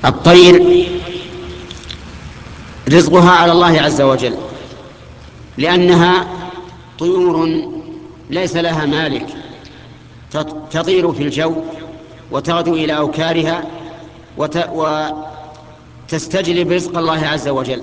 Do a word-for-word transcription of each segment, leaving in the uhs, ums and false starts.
الطير رزقها على الله عز وجل، لأنها طيور ليس لها مالك، تطير في الجو وتغدو إلى أوكارها وتستجلب رزق الله عز وجل.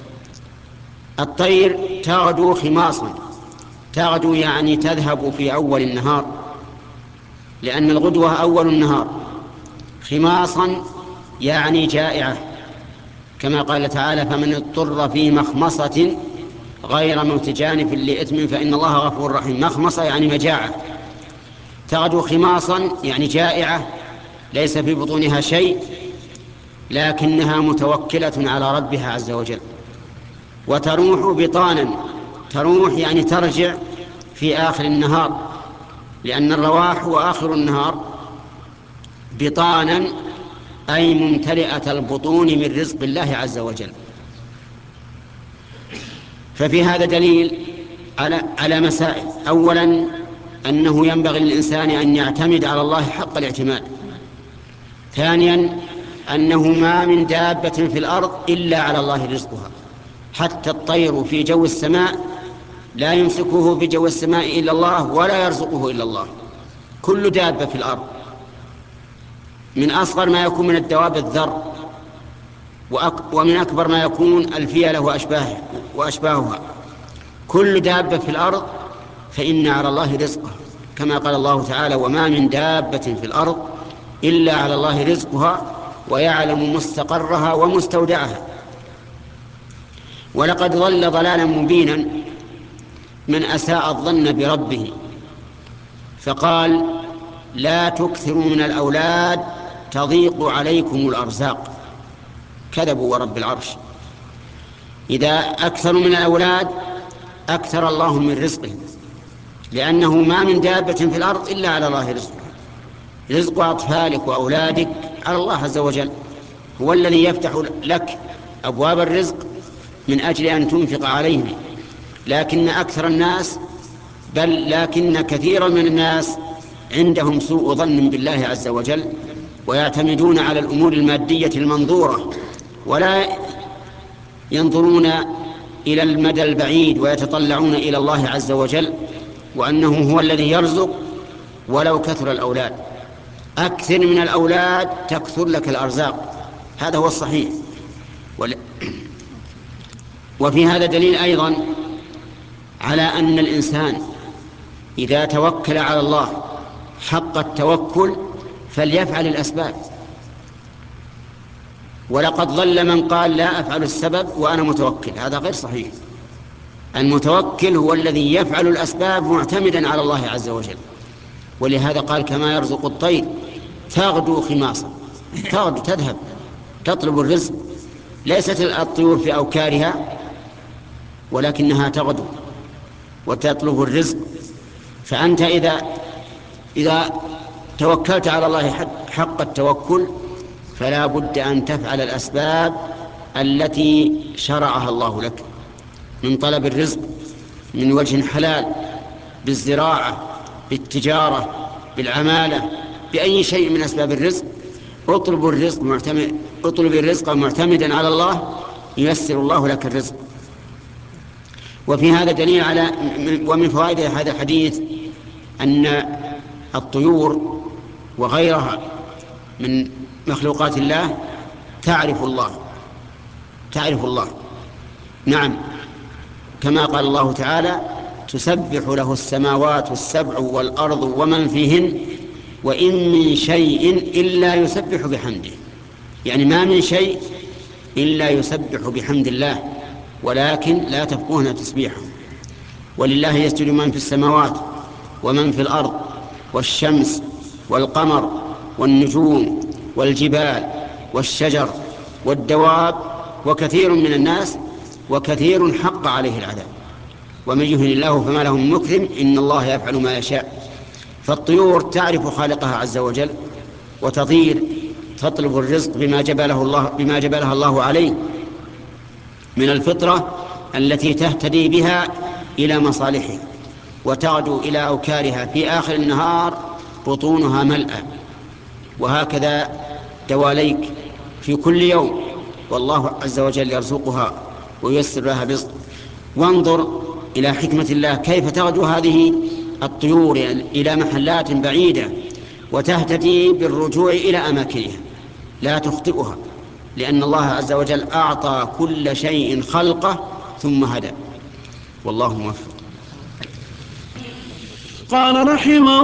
الطير تغدو خماصا، تغدو يعني تذهب في أول النهار، لأن الغدوة أول النهار. خماصا يعني جائعة، كما قال تعالى: فمن اضطر في مخمصة غير متجانف لإثم فإن الله غفور رحيم. مخمصة يعني مجاعة. تغدو خماصا يعني جائعة، ليس في بطونها شيء، لكنها متوكلة على ربها عز وجل. وتروح بطانا، تروح يعني ترجع في آخر النهار، لأن الرواح هو آخر النهار. بطانا أي ممتلئة البطون من رزق الله عز وجل. ففي هذا دليل على على مسائل. أولا، أنه ينبغي للإنسان أن يعتمد على الله حق الاعتماد. ثانيا، أنه ما من دابة في الأرض إلا على الله رزقها، حتى الطير في جو السماء لا يمسكه في جو السماء إلا الله ولا يرزقه إلا الله. كل دابة في الأرض، من أصغر ما يكون من الدواب الذر، ومن أكبر ما يكون الفيلة وأشباه وأشباهها، كل دابة في الأرض فإن على الله رزقها، كما قال الله تعالى: وما من دابة في الأرض إلا على الله رزقها ويعلم مستقرها ومستودعها. ولقد ضل ضلالا مبينا من أساء الظن بربه، فقال: لا تكثروا من الأولاد تضيق عليكم الأرزاق. كذبوا ورب العرش. إذا أكثروا من الأولاد أكثر الله من رزقهم، لأنه ما من دابة في الأرض إلا على الله رزقها. رزق أطفالك وأولادك على الله عز وجل، هو الذي يفتح لك أبواب الرزق من أجل أن تنفق عليهم. لكن أكثر الناس، بل لكن كثيرا من الناس عندهم سوء ظن بالله عز وجل، ويعتمدون على الأمور المادية المنظورة، ولا ينظرون إلى المدى البعيد ويتطلعون إلى الله عز وجل، وأنه هو الذي يرزق ولو كثر الأولاد. أكثر من الأولاد تكثر لك الأرزاق، هذا هو الصحيح. وفي هذا دليل أيضا على أن الإنسان إذا توكل على الله حق التوكل فليفعل الأسباب. ولقد ضل من قال: لا أفعل السبب وأنا متوكل. هذا غير صحيح. المتوكل هو الذي يفعل الأسباب معتمدا على الله عز وجل. ولهذا قال: كما يرزق الطير تغدو خماصا. تغدو تذهب تطلب الرزق، ليست الطيور في أوكارها، ولكنها تغدو وتطلب الرزق. فأنت إذا إذا توكلت على الله حق التوكل فلا بد أن تفعل الأسباب التي شرعها الله لك من طلب الرزق من وجه حلال، بالزراعة، بالتجارة، بالعمالة، بأي شيء من أسباب الرزق. اطلب الرزق معتمد اطلب الرزق معتمدا على الله، ييسر الله لك الرزق. وفي هذا دليل على ومن فوائد هذا الحديث أن الطيور وغيرها من مخلوقات الله تعرف الله تعرف الله نعم، كما قال الله تعالى: تسبح له السماوات السبع والأرض ومن فيهن وإن من شيء إلا يسبح بحمده. يعني ما من شيء إلا يسبح بحمد الله، ولكن لا تفقهون تسبيحه. ولله يسجد من في السماوات ومن في الأرض، والشمس والقمر والنجوم والجبال والشجر والدواب وكثير من الناس، وكثير حق عليه العذاب. ومن يهن الله فما له من مكرم، إن الله يفعل ما يشاء. فالطيور تعرف خالقها عز وجل وتطير تطلب الرزق بما جبله الله بما جبلها الله عليه من الفطرة التي تهتدي بها إلى مصالحه، وتغدو إلى أوكارها في آخر النهار بطونها ملأى. وهكذا دواليك في كل يوم، والله عز وجل يرزقها وييسر لها رزق. وانظر إلى حكمة الله كيف تغدو هذه الطيور إلى محلات بعيدة وتهتدي بالرجوع إلى أماكنها، لا تخطئها، لأن الله عز وجل أعطى كل شيء خلقه ثم هدى. والله موفق. قال رحمه